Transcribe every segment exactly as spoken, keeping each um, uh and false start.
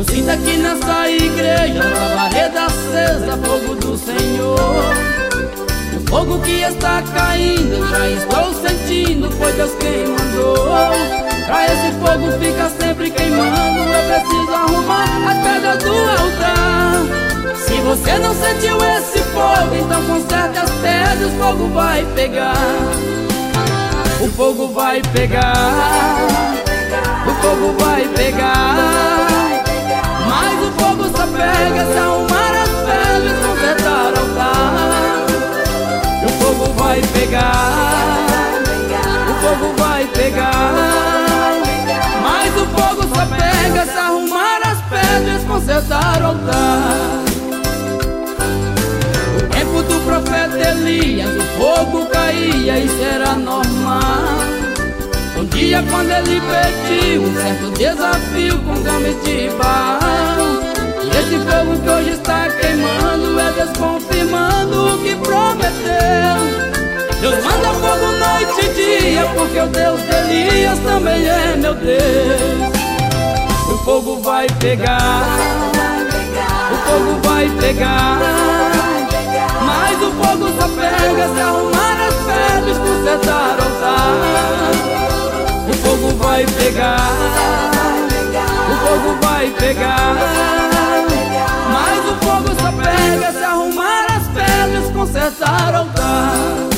Sinta que nessa igreja labareda acesa, fogo do Senhor. O fogo que está caindo eu já estou sentindo, foi Deus quem mandou. Pra esse fogo ficar sempre queimando, eu preciso arrumar as pedras do altar. Se você não sentiu esse fogo, então conserte as pedras, o fogo vai pegar. O fogo vai pegar, o fogo vai pegar. Mas o fogo só pega se arrumar as pedras, consertar o altar. O fogo vai pegar, o fogo vai pegar. Mas o fogo só pega se arrumar as pedras, consertar o altar. No tempo do profeta Elias, o fogo caía, isso era normal. Um dia quando ele pediu um certo desafio com gamete de Baal. E esse fogo que hoje está queimando é Deus confirmando o que prometeu. Deus manda fogo noite e dia, porque o Deus de Elias também é meu Deus. O fogo vai pegar, o fogo vai pegar. Mas o fogo só pega se arrumar as pedras, consertar o altar. O fogo vai pegar, o fogo vai pegar. Mas o fogo só pega se arrumar as pedras, consertar o altar.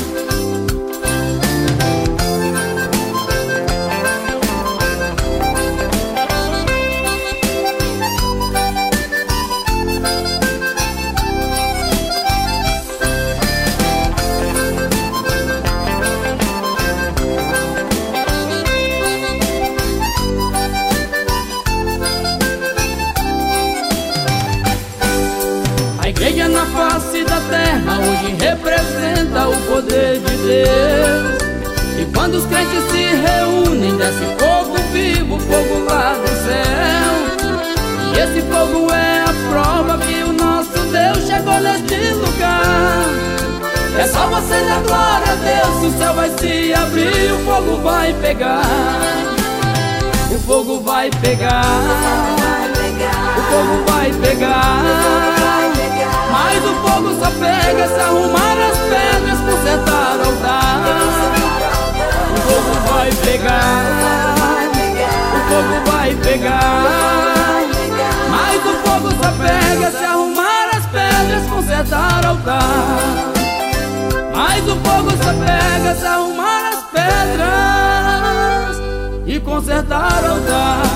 A igreja na face da terra hoje representa o poder de Deus. E quando os crentes se reúnem, desce fogo vivo, fogo lá do céu. E esse fogo é a prova que o nosso Deus chegou neste lugar. É só você dar glória a Deus, o céu vai se abrir, o fogo vai pegar. O fogo vai pegar, o fogo vai pegar. Mas o fogo só pega se arrumar as pedras, consertar o altar. O fogo vai pegar, o fogo vai pegar. Mas o fogo só pega se arrumar as pedras, consertar o altar. Mas o fogo só pega se arrumar as pedras e consertar o altar.